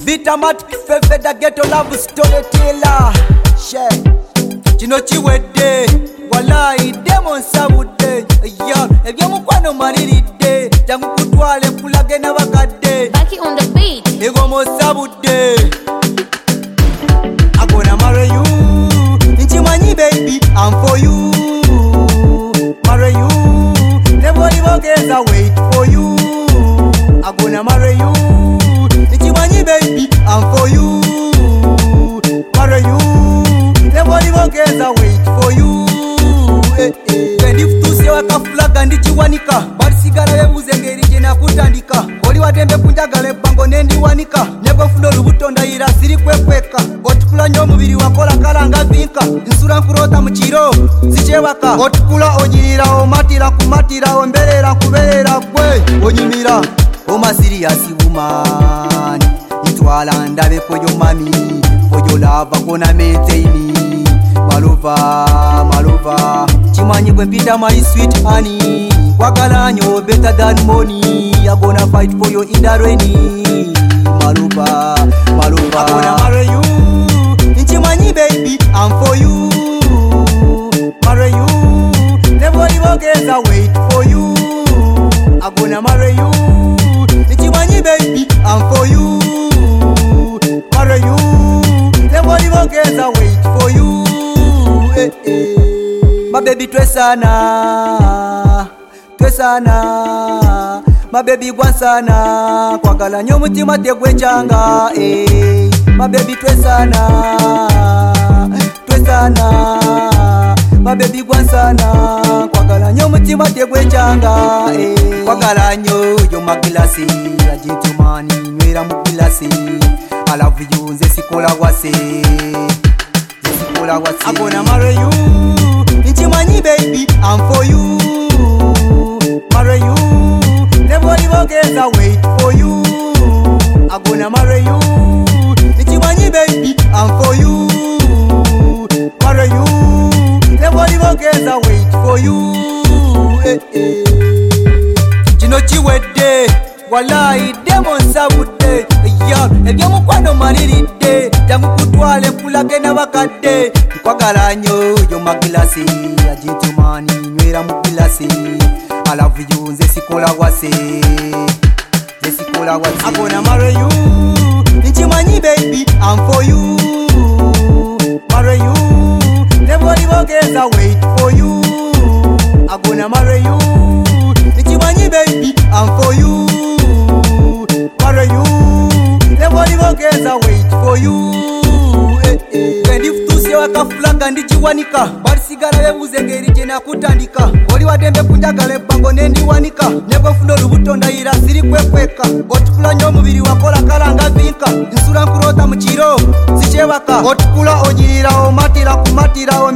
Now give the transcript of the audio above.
Vitamat fefe da ghetto love storyteller. Share kino chiwedde wallahi demo nsabudde ya ebyo mukwano maliridde jangu kutwale kulage n'abakadde Baki on the beat. ego mosabudde I'm gonna marry you nchimanyi baby I'm for you marry you nobody bogeza wait for you I'm gonna marry you nchimanyi baby I'm for you marry you nobody bogeza wait for you and if tuse wakafulaga ndichiwanika balisigala bebuze ngeri gye nakutandika oli watembe kunjagala ebbango nendiwanika nebwefuno olubuto ndayira ziri kwekweka otukula nnyo omubiri wakola kalanga vinka nsula nkuroota mu kiro zikyebaka otukula onyirira omatira nkumatira omberera nkuberera gwe onyimira omasiriyasi wumani ntwala ndabeko yo mami oyo lava gona maintaini malova chimanyi gwe mpita my sweet honey kwagala nyo better than money I'm gonna fight for you in the rainy malova I'm gonna marry you nchimanyi baby I'm for you marry you nobody bogeza wait for you I'm gonna marry you nchimanyi baby I'm for you marry you nobody bogeza wait for you my baby twesana my baby gwansana kwagala nyo mutima tegwechanga my baby twesana my baby gwansana kwagala nyo mutima tegwechanga kwagala nyo yo magilasi ya jitumani nywera mu gilasi I love you nze sikola wase I'm gonna marry you nchimanyi baby I'm for you marry you nobody bogeza wait for you I'm gonna marry you nchimanyi baby I'm for you marry you nobody bogeza wait for you kino chiwedde wallahi demo nsabudde ya ebyo mukwano maliridde jangu kutwale kulage n'abakadde nkwagala nnyo yo magilasi ya jitumani nywera mu gilasi I love you nze sikola wase I'm gonna marry you nchimanyi baby I'm for you marry you nobody bogeza wait for you I'm gonna marry you nchimanyi baby I'm for you marry you nobody bogeza wait for you and if tuse wakafulaga ndichiwanika balisigala bebuze ngeri gye nakutandika oli watembe kunjagala ebbango nendiwanika nebwefuno olubuto ndayira ziri kwekweka otukula nnyo omubiri wakola kalanga vinka nsula nkuroota mu kiro zikyebaka otukula onyirira omatira kumatira